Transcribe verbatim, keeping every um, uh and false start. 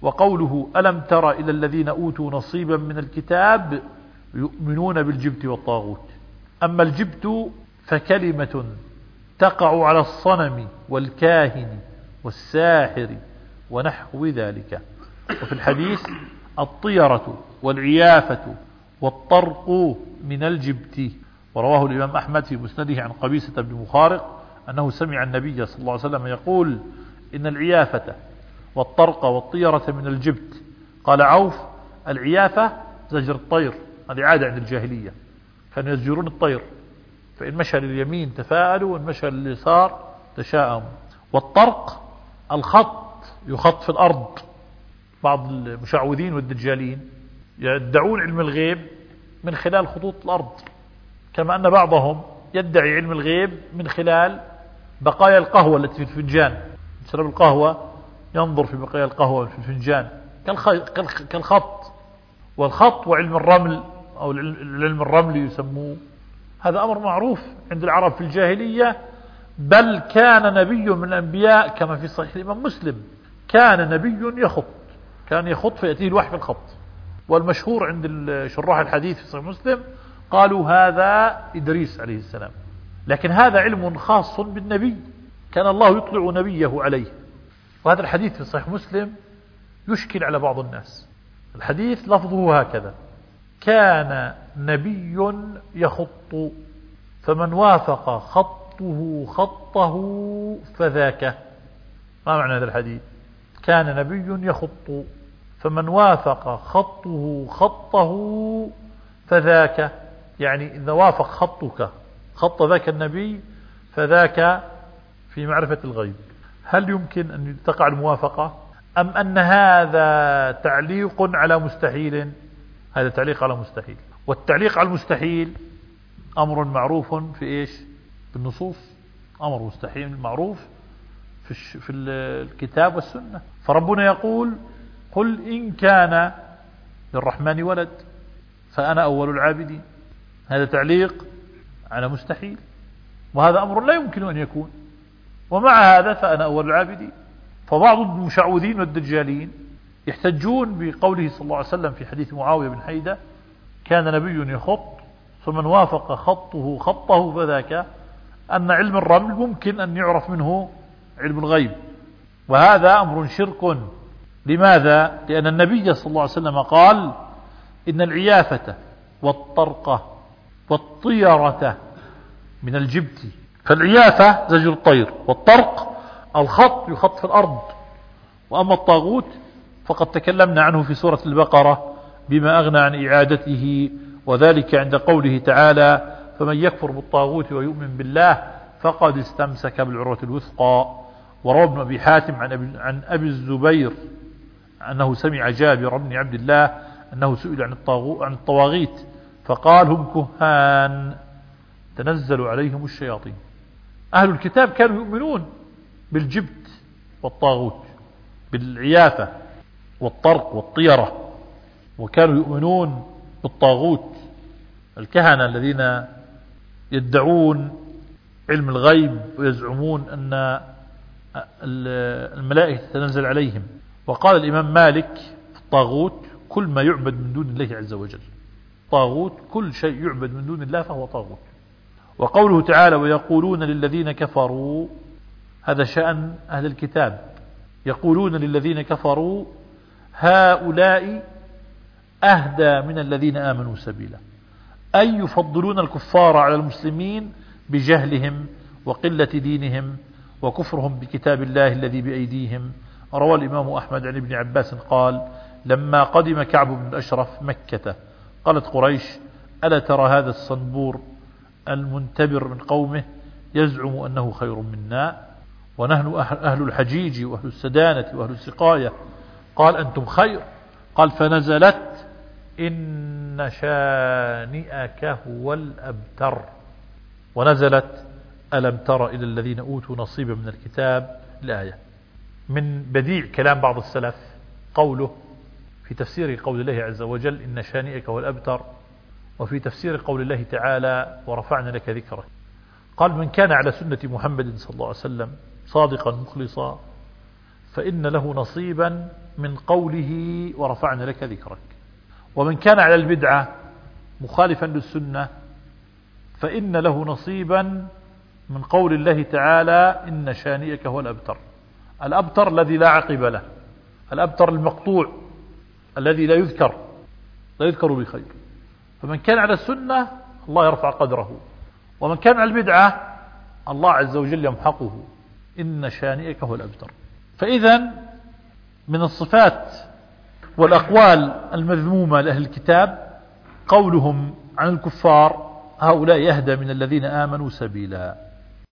وقوله ألم تر إلى الذين أوتوا نصيبا من الكتاب يؤمنون بالجبت والطاغوت. أما الجبت فكلمة تقع على الصنم والكاهن والساحر ونحو ذلك. وفي الحديث الطيرة والعيافة والطرق من الجبت. ورواه الإمام أحمد في مسنده عن قبيسة بن مخارق أنه سمع النبي صلى الله عليه وسلم يقول إن العيافة والطرق والطيرة من الجبت. قال عوف العيافة زجر الطير، هذه عادة عند الجاهلية، كانوا يزجرون الطير، فإن مشى لليمين تفاءلوا وإن مشى لليسار تشاءموا. والطرق الخط يخط في الأرض. بعض المشعوذين والدجالين يدعون علم الغيب من خلال خطوط الأرض، كما أن بعضهم يدعي علم الغيب من خلال بقايا القهوة التي في الفنجان. يشرب القهوة ينظر في بقايا القهوة في الفنجان كالخط. والخط وعلم الرمل أو العلم الرملي يسموه، هذا أمر معروف عند العرب في الجاهلية. بل كان نبي من الأنبياء كما في صحيح الإمام مسلم كان نبي يخط، كان يخط فيأتيه الوحي في الخط. والمشهور عند شراح الحديث في صحيح مسلم قالوا هذا إدريس عليه السلام. لكن هذا علم خاص بالنبي، كان الله يطلع نبيه عليه. وهذا الحديث في صحيح مسلم يشكل على بعض الناس. الحديث لفظه هكذا: كان نبي يخط فمن وافق خطه خطه فذاك. ما معنى هذا الحديث؟ كان نبي يخط فمن وافق خطه خطه فذاك، يعني إذا وافق خطك خط ذاك النبي فذاك في معرفة الغيب. هل يمكن أن تقع الموافقة أم أن هذا تعليق على مستحيل؟ هذا تعليق على مستحيل. والتعليق على المستحيل أمر معروف في إيش؟ في النصوص. أمر مستحيل معروف في, في الكتاب والسنة. فربنا يقول قل إن كان للرحمن ولد فأنا أول العابدين. هذا تعليق على مستحيل، وهذا أمر لا يمكن أن يكون. ومع هذا فأنا أول العابدين. فبعض المشعوذين والدجالين يحتجون بقوله صلى الله عليه وسلم في حديث معاوية بن حيدة: كان نبي يخط فمن وافق خطه خطه فذاك، أن علم الرمل ممكن أن يعرف منه علم الغيب، وهذا أمر شرك. لماذا؟ لأن النبي صلى الله عليه وسلم قال إن العيافة والطرقة والطيرة من الجبت. فالعيافة زجر الطير، والطرق الخط يخط في الأرض. وأما الطاغوت فقد تكلمنا عنه في سورة البقرة بما أغنى عن إعادته، وذلك عند قوله تعالى: فمن يكفر بالطاغوت ويؤمن بالله فقد استمسك بالعروة الوثقى. وروى ابن أبي حاتم عن أبي, عن أبي الزبير أنه سمع جابر بن عبد الله أنه سئل عن, عن الطواغيت فقال: هم كهان تنزل عليهم الشياطين. أهل الكتاب كانوا يؤمنون بالجبت والطاغوت، بالعيافة والطرق والطيرة، وكانوا يؤمنون بالطاغوت الكهنة الذين يدعون علم الغيب ويزعمون أن الملائكة تنزل عليهم. وقال الإمام مالك: الطاغوت كل ما يعبد من دون الله عز وجل. طاغوت كل شيء يعبد من دون الله فهو طاغوت. وقوله تعالى: ويقولون للذين كفروا، هذا شأن أهل الكتاب، يقولون للذين كفروا هؤلاء أهدى من الذين آمنوا سبيلا، أي يفضلون الكفار على المسلمين بجهلهم وقلة دينهم وكفرهم بكتاب الله الذي بأيديهم. روى الإمام أحمد عن ابن عباس قال: لما قدم كعب بن الأشرف مكة قالت قريش: ألا ترى هذا الصنبور المنتبر من قومه يزعم أنه خير منا ونحن أهل الحجيج وأهل السدانة وأهل السقاية. قال: أنتم خير. قال: فنزلت: إن شانئك هو الأبتر. ونزلت: ألم تر إلى الذين أوتوا نصيبا من الكتاب. الآية. من بديع كلام بعض السلف قوله في تفسير قول الله عز وجل: إن شانئك هو الأبتر، وفي تفسير قول الله تعالى: ورفعنا لك ذكرك. قال: من كان على سنة محمد صلى الله عليه وسلم صادقا مخلصا فإن له نصيبا من قوله ورفعنا لك ذكرك. ومن كان على البدعة مخالفا للسنة فإن له نصيبا من قول الله تعالى إن شانئك هو الأبتر. الأبتر الذي لا عقب له، الأبتر المقطوع الذي لا يذكر لا يذكر بخير. فمن كان على السنة الله يرفع قدره، ومن كان على البدعة الله عز وجل يمحقه. إن شانئك هو الأبتر. فإذا من الصفات والأقوال المذمومة لأهل الكتاب قولهم عن الكفار هؤلاء يهدى من الذين آمنوا سبيلا.